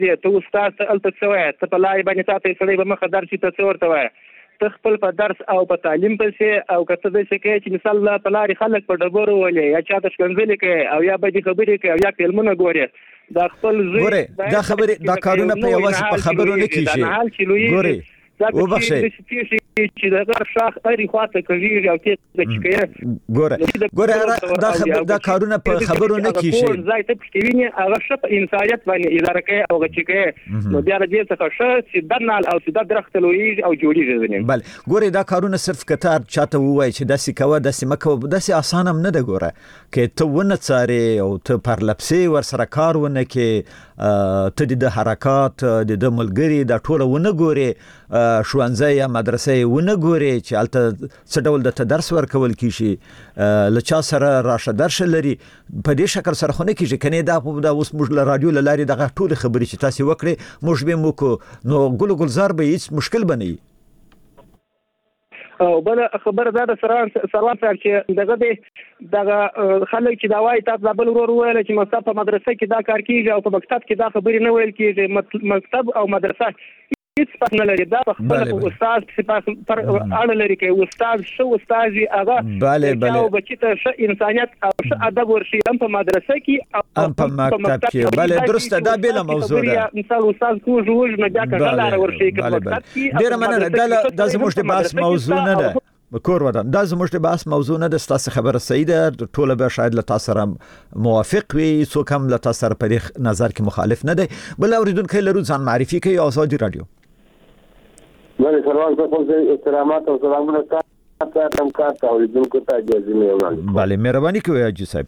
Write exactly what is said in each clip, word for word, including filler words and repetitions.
ته استاد ته هلته څه وایې، ته په لارې باندې تا ته یې سړی به مخه درشي ته څه ورته وایې. ته خپل په درس او په تعلیم پسې او که ته داسې کوې چې مثال په لارې خلک په ډبرو ولې یا چاته ښکنځلې کوې او یا بدې خبرې کوې او یا فلمونه ګورې، دا خپل زوی ګورې دا خبرې دا کارونه په یوازې په خبرو نه کېږي. ګورې وبخښئ چې دغه شاخ هرې خواته کږېږي او تېغ چې کوې. ګوره ګوره دا خبر دا کارونه په خبرو نه کېږي. ځای ته پکې وینې هغه ښه په انسانیت باندې اداره کوي او هغه چې کوې نو بیا له دې څخه ښه سیده نال او سیده درخت لویږي او جوړېږي ځینې. بله ګورې دا کارونه صرف که ته چاته ووایي چې داسې کوه داسې مه کوه داسې اسان هم نه ده. ګوره که ته ونه څارې او ته پرلپسې ورسره کار ونه کړې، ته د ده حرکات د ده ملګري دا ټوله ونه ګورې، ښوونځی یا مدرسه یې ونه ګورې چې هلته څه ډول درته درس ورکول کېږي، له چا سره راشه درشه لري، په دې شکل سره خو نه کېږي. که نه دا دا اوس موږ له رادیو له لارې دغه ټولې خبرې چې تاسې وکړې موږ به یې وکړو نو ګل ګلزار به هېڅ مشکل به نه وي. او بله خبره دا د سروان صاحب چې دغه دی دغه خلک چې دا وایي تاسو دا بل ورور وویله چې مکتب په مدرسه کې دا کار کېږي او په مکتب کې دا خبرې نه ویل کېږي. مکتب او مدرسه هیڅ فرق نه لري، دا په خپله استاد پسې اړه لري که استاد ښه استاد وي هغه او بچي ته ښه انسانیت او ښه ادب ورښي هم په مدرسه کې او په مکتب کې. بله درسته دا بېله موضوع ده. مثال استاد کوږ وږ نو بیا کږه لاره ورښي که په مکتب کې. ډېره مننه. دا زموږ د بحث موضوع نه ده کور ودان، دا زموږ د بحث موضوع نه ده. ستاسو خبره صحیح ده، ټوله به شاید له تاسو سره موافق وي، څوک هم له تاسو سره په دې نظر کې مخالف نه دی. بل اورېدونکی لرو ځان معرفي کوي. آزادي رادیو. بله سلام صاحب احترامات او سلامونه تاسو ته هم کار ته اوریدونکو ته اجازه مې وړاندې. بله مهرباني کوئ حاجي صاحب.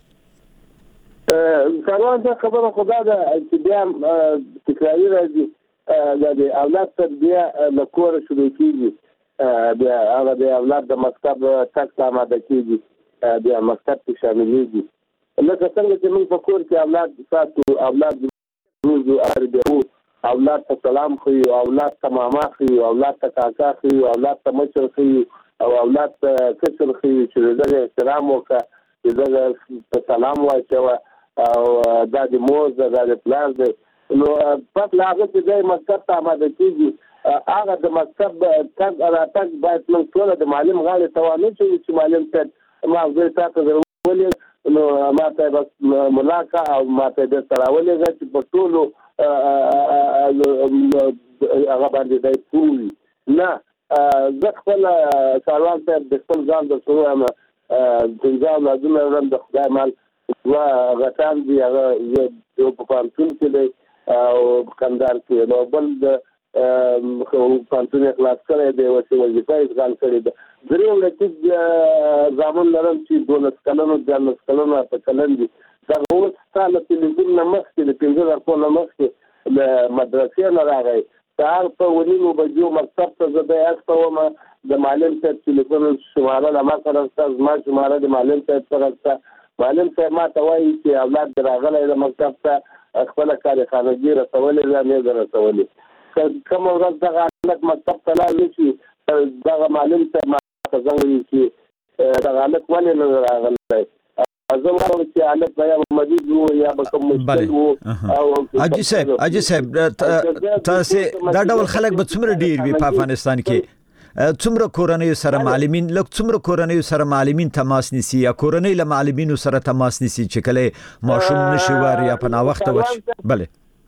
سلام ته خبره خدا ده چې بیا تکراري راځي د اولاد تربیه له کوره شروع کېږي، بیا هغه د اولاد د مکتب تګ ته آماده کېږي، بیا مکتب کې شاملېږي. لکه څنګه چې موږ په کور کې اولاد ساتو، اولاد روزو عربي اولاد ته سلام ښیو، اولاد ته ماما ښیو، اولاد ته کاکا ښیو، اولاد ته مشر ښیو او اولاد ته کشر ښیو چې د دغه احترام وکړه، چې دغه ته سلام واچوه او دا د مور ده دا د پلار دی. نو پس له هغه چې دی مکتب ته آماده کېږي، هغه د مکتب تګ راتګ باید موږ ټوله د معلم غاړې ته وانچوو چې معلم صاحب ما زوی تا ته ولېږ نو ما ته بس ملا کا او ما ته درته راولېږه چې په ټولو هغه باندې دی پوه وي. نه زه خپله سروان صاحب د خپل ځان درته ووایم پنځه اولادونه لرم، د خدای مال دوه غټان دي، هغه یو په پوهنتون کې دی او په کندهار کې، نو بل د پوهنتون یې خلاص کړی دی، وظیفه یې ځان کړې ده. درېیم لټیک زامن لرم چې دولس کلن او دیارلس کلن اته کلن دي. دغه اوس ستا له تلویزیون نه مخکې د پنځه دقیقو نه مخکې له مدرسې نه راغی، سهار په اوه نیمو بجو مکتب ته زه دی استوم، د معلم صاحب ټلیفون شماره له ما سره شته، زما شماره د معلم صاحب سره شته. معلم صاحب ما ته وایي چې اولاد دې راغلی د مکتب ته، خپله کارخانګي رسولې ده، مې ده رسولې. کومه ورځ دغه هلک مکتب ته لاړ نه شي، دغه معلم صاحب ما ته زنګ وي چې دغه هلک ولې نه راغلی، زه وایم چې هلک به یا مریض وو یا به کوم مشکل وو. حاجي صاحب حاجي صاحب تاسې دا ډول خلک به څومره ډېر وي په افغانستان کې؟ څومره کورنیو سره معلمین لږ څومره کورنیو سره معلمین تماس نیسي یا کورنۍ له معلمینو سره تماس نیسي چې کله ماشوم نشي ور یا په ناوخته وشي؟ بله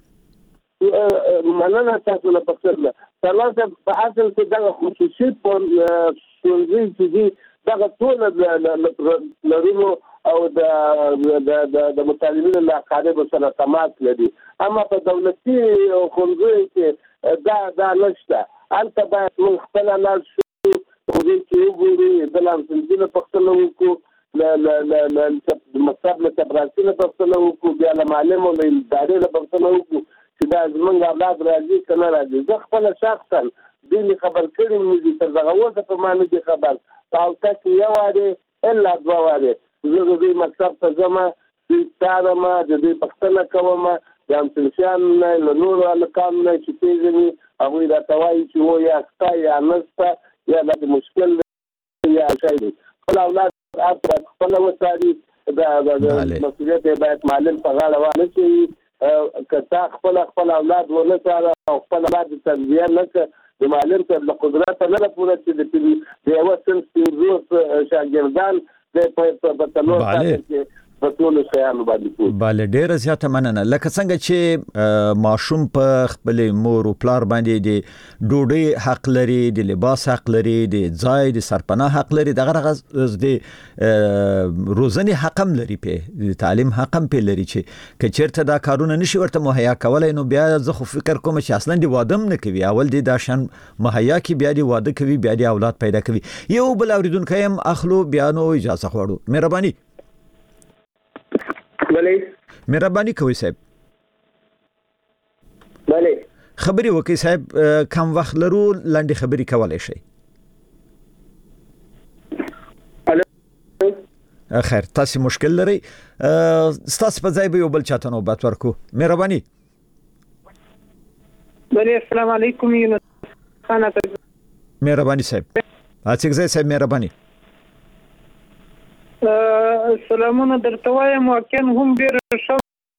مننه تاسو له پکتل سلام صاحب. په اصل کې دغه خصوصي ښوونځي چې دي دغه ټول لرونو او د متعلمینو له اقاربو سره تماس لري، اما په دولتي ښوونځیو کې دا دا نشته. هلته باید موږ خپله لاړ شو، هغوی چې وګوري د لامسنجي نه پوښتنه وکړو، له مکتب له چپراسي نه پوښتنه وکړو، بیا له معلم او له ادارې نه پوښتنه وکړو چې دا زموږ اولاد راځي که نه راځي. زه خپله شخصا دوی مې خبر کړي مې دي، تر دغه وخته په ما نه دي خبر. په هلته کې یو وارې الا دوه وارې زه د دوی مکتب ته ځم، دوی څارم، د دوی پوښتنه کوم، د همسنشیانو نه له نورو هلکانو نه چې پېژني هغوی راته وایي چې و یا شته یا نشته یا داسې مشکل دی یا شی دی. خپل اولاد هر څه خپله وڅاري، د مسؤلیت یې باید معلم په غاړه وانه شي کتا خپل خپل اولاد ونه سره او خپل اولاد تربیه نه کړ د معلم ته د قدرت نه پوره چې د یو صنف پنځوس شاګردان د په تلور کې په ټول شیانو باندې پوه. بله ډیره زیاته مننه. لکه څنګه چې ماشوم په خپل مور او پلار باندې د ډوډۍ حق لري، د لباس حق لري، د ځای د سرپناه حق لري، دغه رغز د روزنې حق هم لري، په د تعلیم حق هم په لري چې کچیرته دا کارونه نشي ورته مهیا کولای نو بیا زه خو فکر کوم چې اصلا دی واده نه کوي، اول دی دا شان مهیا کی بیا دی واده کوي، بیا دی اولاد پیدا کوي. یو بل اوریدونکو هم اخلو بیانو اجازه غواړو. مهرباني بله مهرباني کوي صاحب. بله خبري وکي صاحب، کم وخت لرو لاندې خبري کولای شي. خیر تاسو مشکل لري، تاسو په ځای به یو بل چاته نوبت ورکو. مهرباني. بله السلام علیکم یونس خان. مهرباني صاحب. اڅک ځای صاحب مهرباني. سلامونه درته وایم، واقعا هم ډیر ښه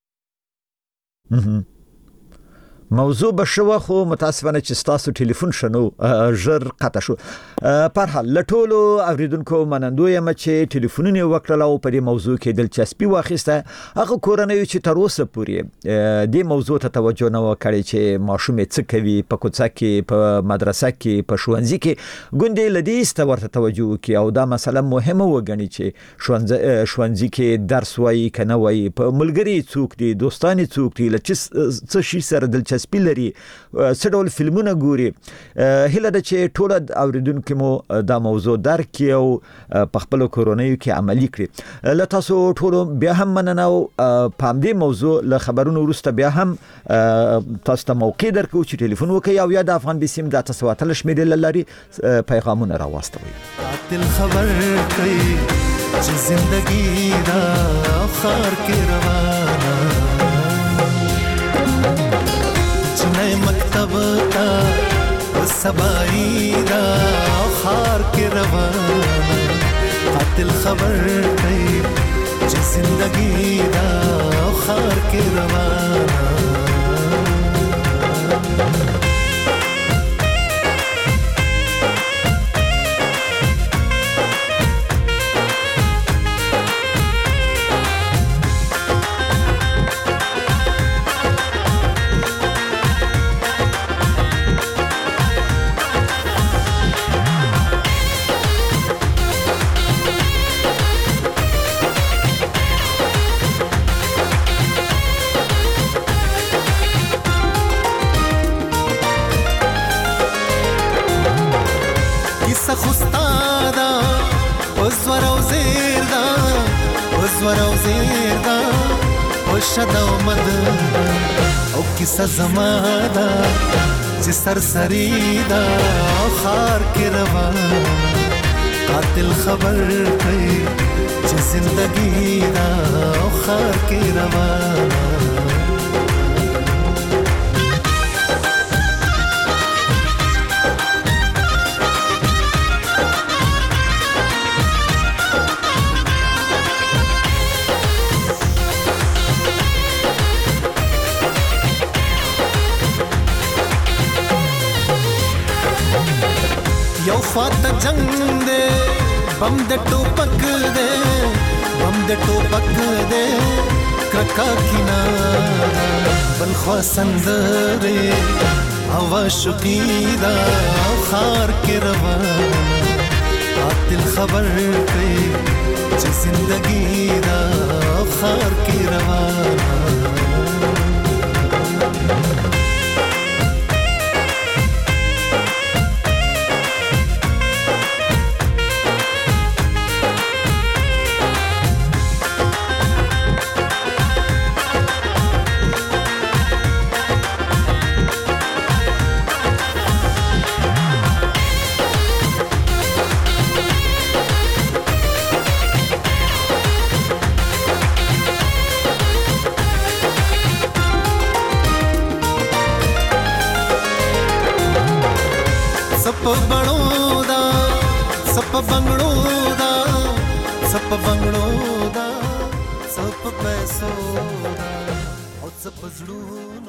موضوع بشوه، خو متاسفانه چې تاسو ټلیفون شنو ژر قطع شو. پر حال لټولو اوریدونکو منندوی یم چې ټلیفونونه وکړل او په دې موضوع کې دلچسپي واخیسته. هغه کورنۍ چې تر اوسه پورې دې موضوع ته توجه نه وکړي چې ماشوم څه کوي په کوڅه کې، په مدرسه کې، په ښوونځي کې، ګوندې لدې ست ورته توجه وکړي او دا مسله مهمه وګڼي چې ښوونځي کې درس وایي کنه وایي، په ملګری څوک دي، دوستان څوک دي، لچ څه شي سره دلچسپي سپیلري، څه ډول فلمونه ګوري. هله د چې ټول اوریدونکو مو دا موضوع درک کړي او په خپل کورونیو کې عملي کړي. له تاسو ټول بیا هم مننه او په دې موضوع له خبرونو وروسته بیا هم تاسو ته موقع درکو چې ټلیفون وکړئ او یا د افغان بسیم د تاسو اتل شمیرې لري پیغامونه راوستوي. قاتل خبر کوي چې زندگی دا خار کې روانه مکتب تا سبائی دا خار کے روانہ قاتل خبر کئی جی زندگی دا خار کے روانہ. او کیسه زماده چې سرسری دا خار کې روان قاتل خبر کوي چې زندگی دا خار کې روان. یو فات جنگ دے بم د ټوپک دے بم د ټوپک دے کرکا کینا بل خوا سندره او شقی دا خار کې روان قاتل خبر کوي چې زندگی دا خار کې روان. سپ بنگړو دا سپ بنگړو دا سپ بنگړو دا سپ پیسو دا زه پزړو